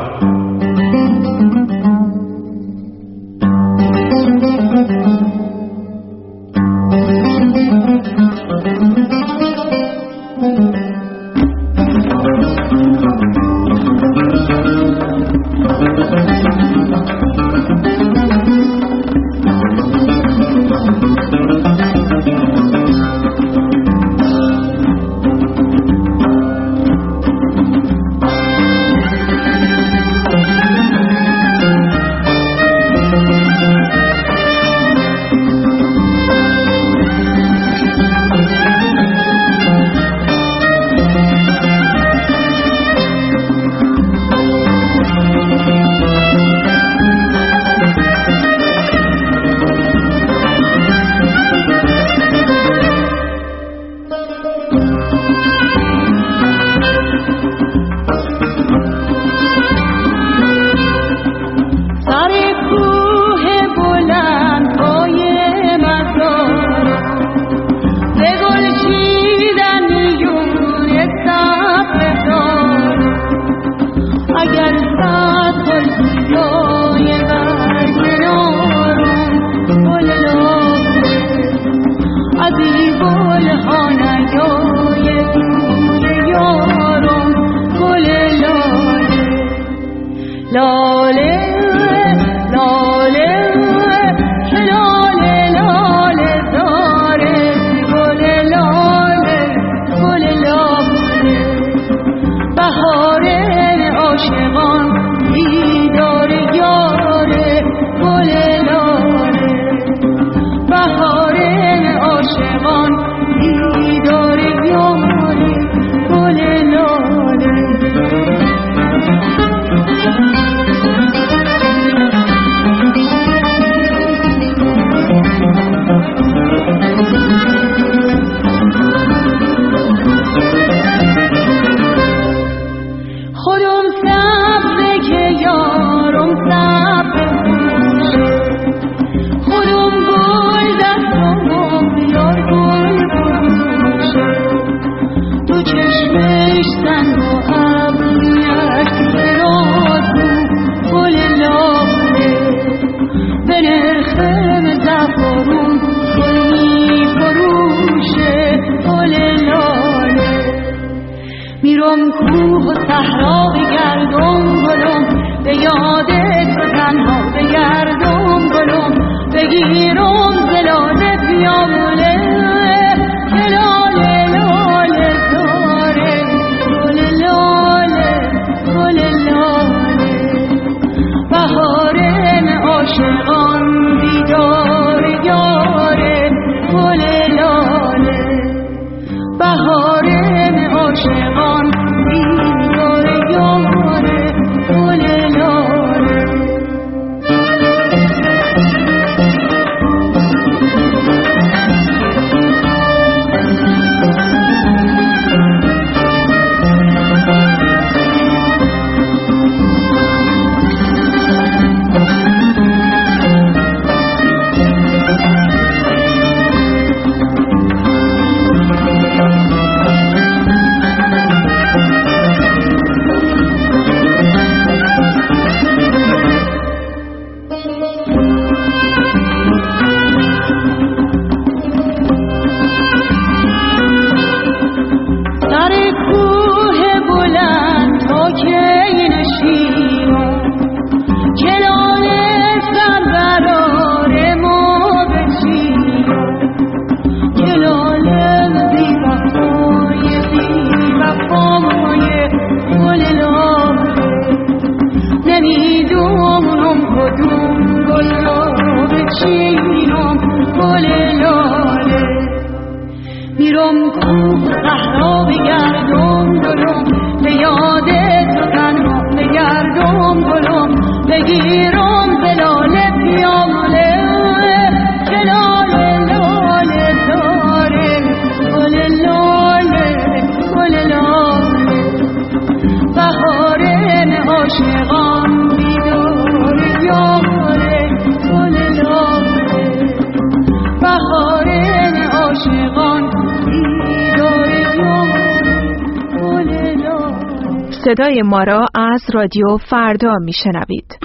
صدای ما را از رادیو فردا میشنوید.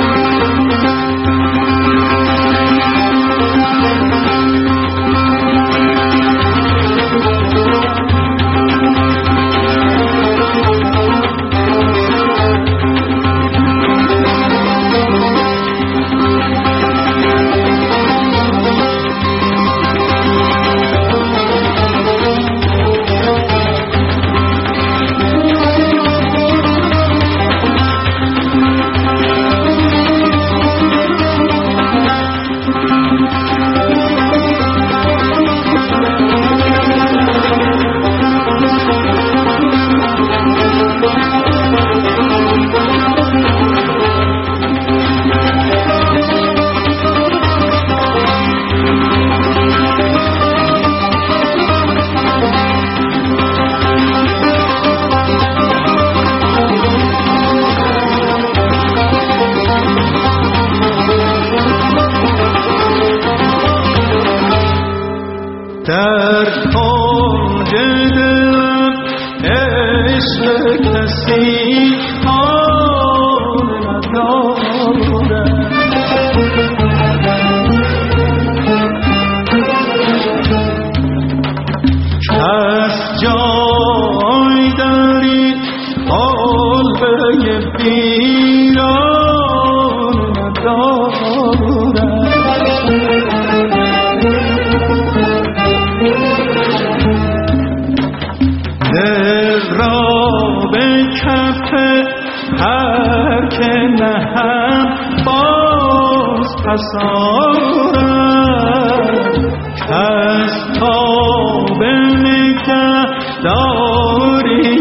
در کنج دلم عشق کسی حال ندارد، بسارد از تاب نگه داری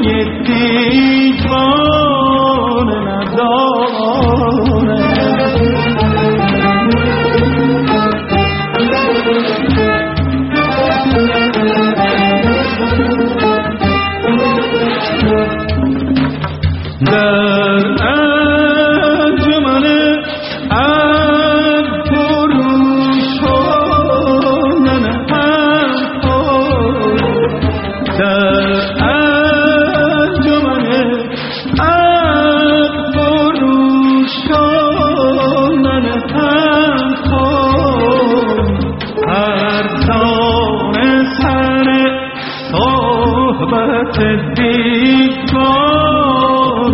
دیوان ندارد. در انجمن ابروشانن هم در انجمن ابروشانن هم هر دان سر صحبت دیوان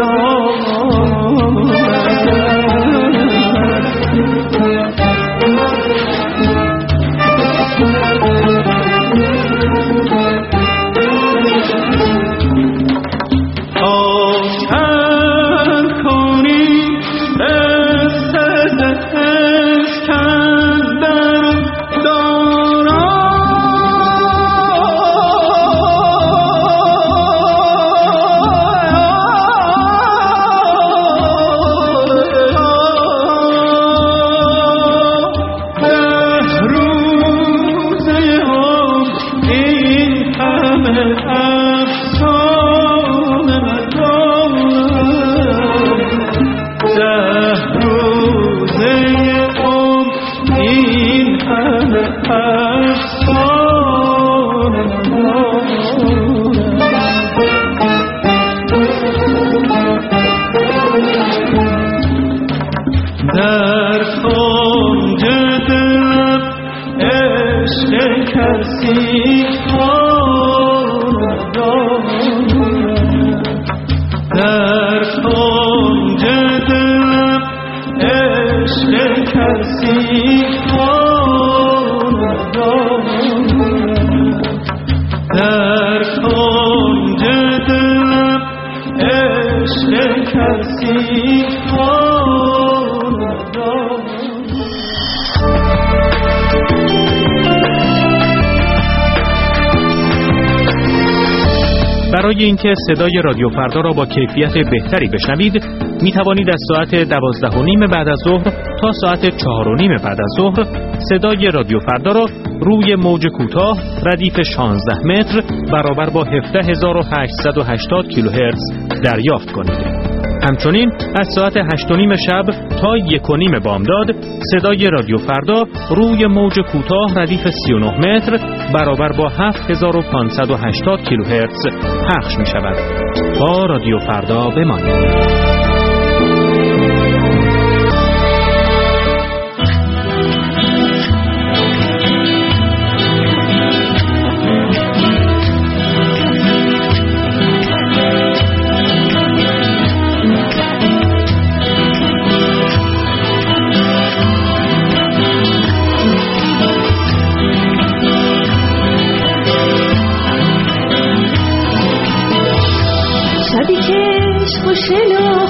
در کنج دلم عشق کسی در کنج دلم عشق کسی در کنج دلم عشق کسی برای اینکه صدای رادیو فردا را با کیفیت بهتری بشنوید می توانید از ساعت دوازده و نیم بعد از ظهر تا ساعت چهار و نیم بعد از ظهر صدای رادیو فردا را روی موج کوتاه ردیف شانزده متر برابر با هفده هزار و هشتصد و هشتاد کیلوهرتز دریافت کنید. همچنین از ساعت هشت و نیم شب تا یک و نیم بامداد صدای رادیو فردا روی موج کوتاه ردیف سی و نه متر برابر با هفت هزار و پانصد و هشتاد کیلوهرتز پخش می شود. با رادیو فردا بمانید. شبی که عشق و شنا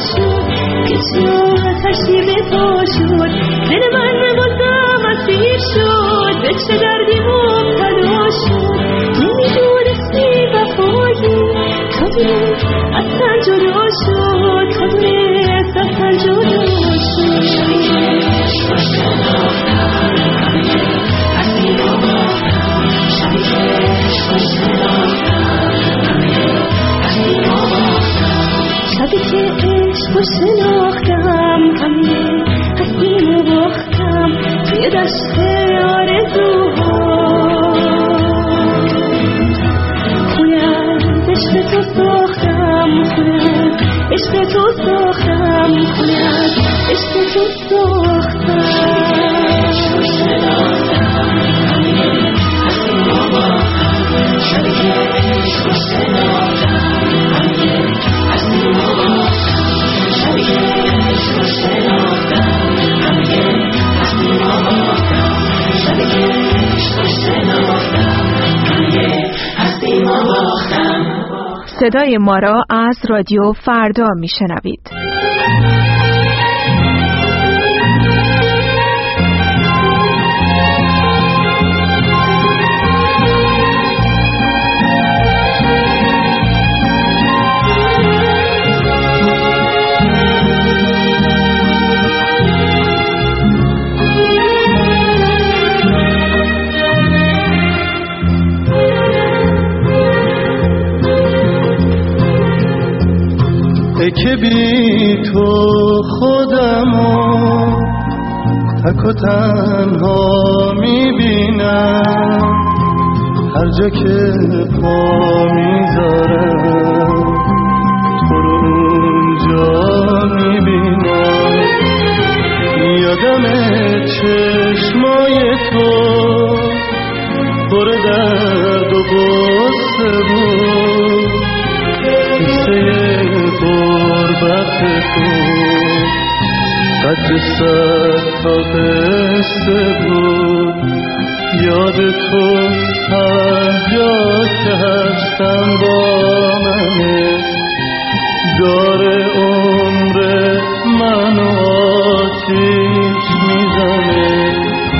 شد که تو آتشی به پا شد دل من بازم اسیر شد به چه دردی مبتلا شد نمیدونستی وفایی تا دونست اصلا جدا شد تا دونست اصلا جدا شد شبی که عشق شناختم از این آماختم شبی که عشق شناختم از این آماختم شبی که عشق شناختم همه هستیم و باختم توی دشت آرزوها عشق تو ساختم خونم عشق تو ساختم خونم عشق تو ساختم عشق شناختم همه هستیم و باختم شبی که عشق شناختم همه هستیم و باختم شبی که عشق شناختم همه هستیم و باختم شبی که عشق شناختم همه هستیم و باختم. صدای ما را از رادیو فردا میشنوید. که بی تو خودمو تک و تنها میبینم هر جا که پا میذارم تو رو اونجا میبینم یادم چشمای تو پر درد و غصه بود قصه غربت تو قد صد تا قصه بود یاد تو هر جا که هستم با منه داره عمر منو آتیش میزنه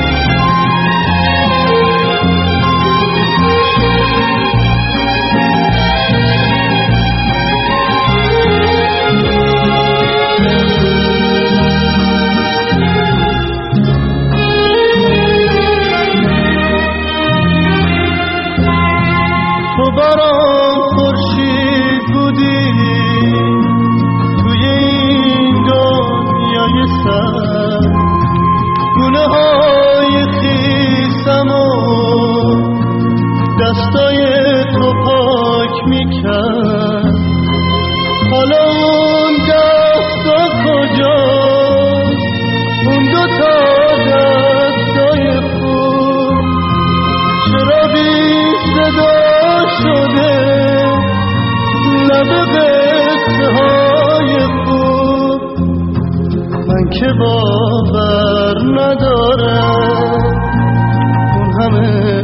برام خورشید بودی توی این دنیای سر گونه های خیسم و دستای تو پاک میکرد حالا اون دستا کجاست اون دوتا دستای خوب چرا بی صدا شده لب قصه های خوب من که باور ندارم اون همه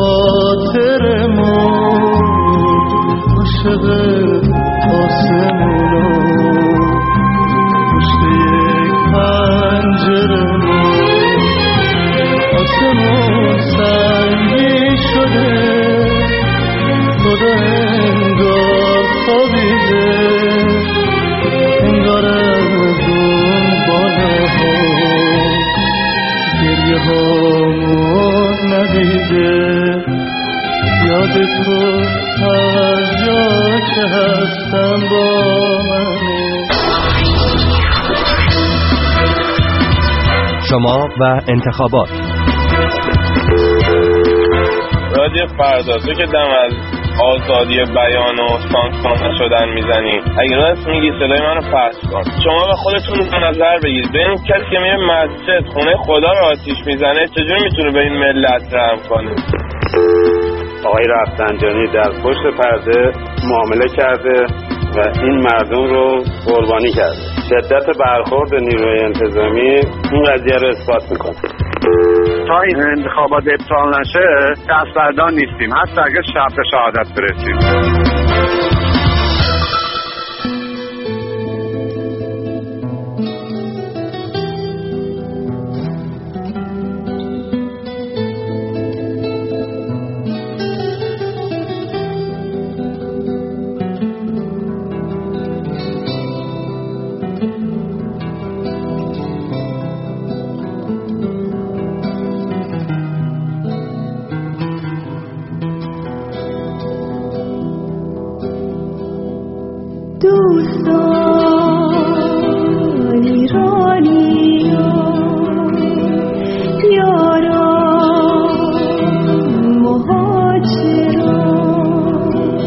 خاطرمون عاشق آسمونو پشت یک پنجرمون آسمون سنگی شده خدا انگار خوابیده انگار از اون بالاها گریه هامون ندیده یاد تو هر جا که هستم با منه. شما و انتخابات رادیو فردا تو که دم از آزادی بیان و سانسور نشدن میزنی اگه راست میگی صدای منو پخش کن. شما به خودتون به نظر بگیرید ببین کسی که میره مسجد خونه خدا رو آتیش میزنه چجوری میتونه به این ملت رحم کنه؟ آقای رفسنجانی در پشت پرده معامله کرده و این مردم رو قربانی کرده. شدت برخورد نیروی انتظامی این قضیه رو اثبات میکنه. تا این انتخابات ابطال نشه دستبردار نیستیم حتی اگر شب به شهادت برسیم. دوستان ایرانیان یاران مهاجران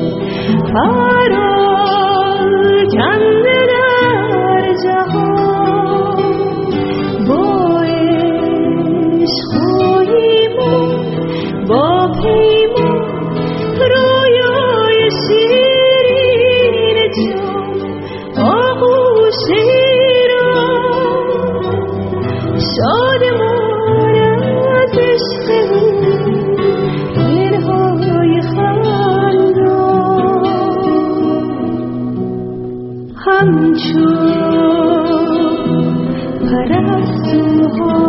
پراکنده در جهان با عشقهای ما با پیمان رویای شیرین جان آغوش ایران شادمان از عشق دلهای خندان همچون پرستوها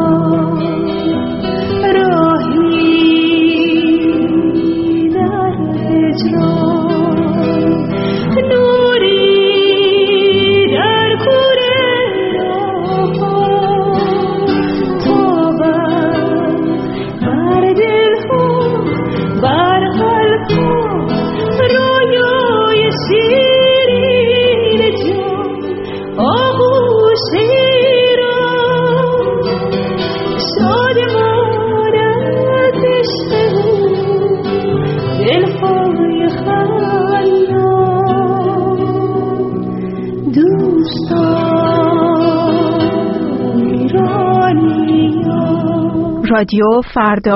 رادیو فردا.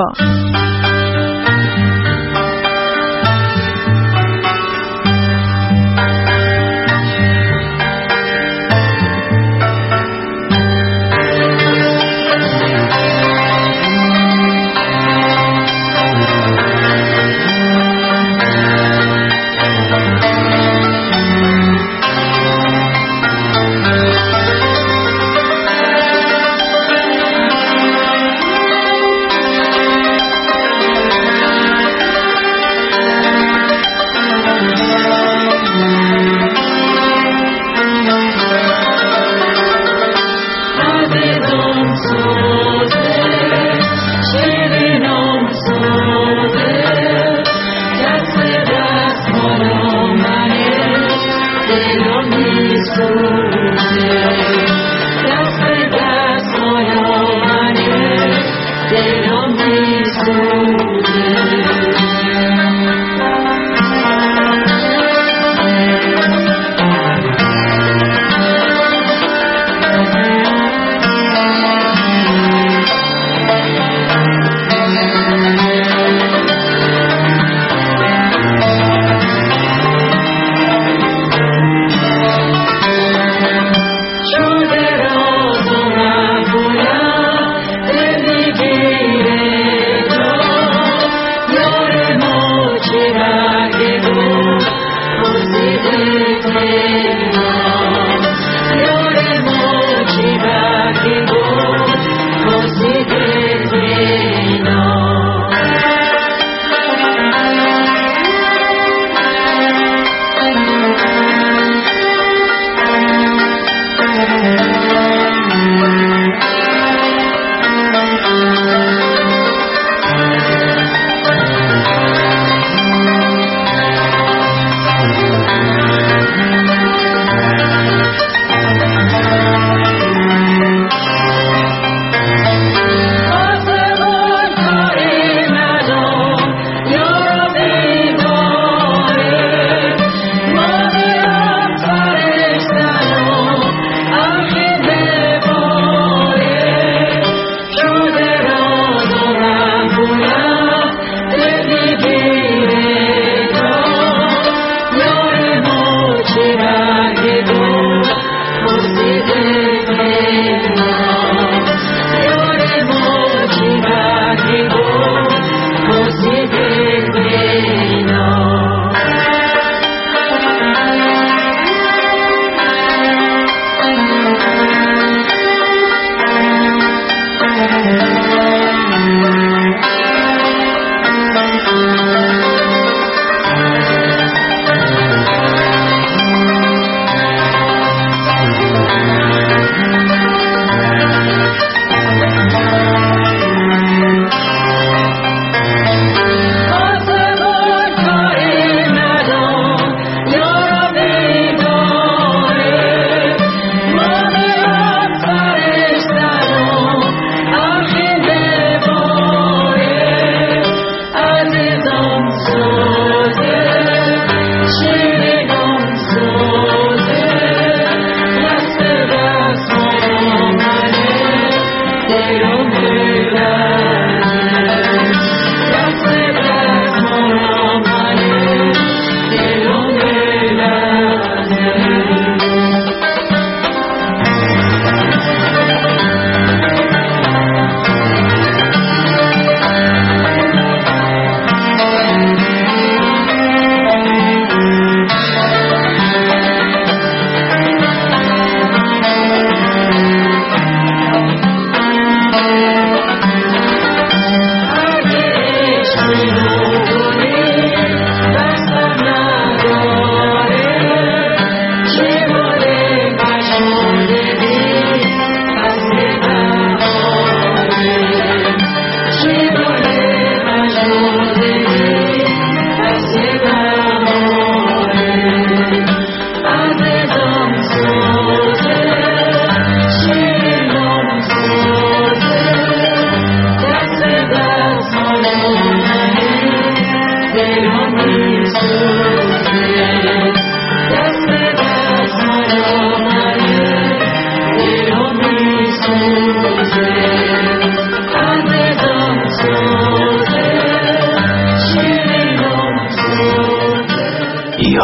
شد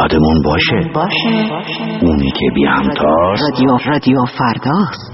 یادمون باشه باشه اونی که بی همتاست رادیو رادیو فرداست.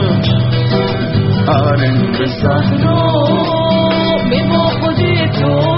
به صحرا به با خودتو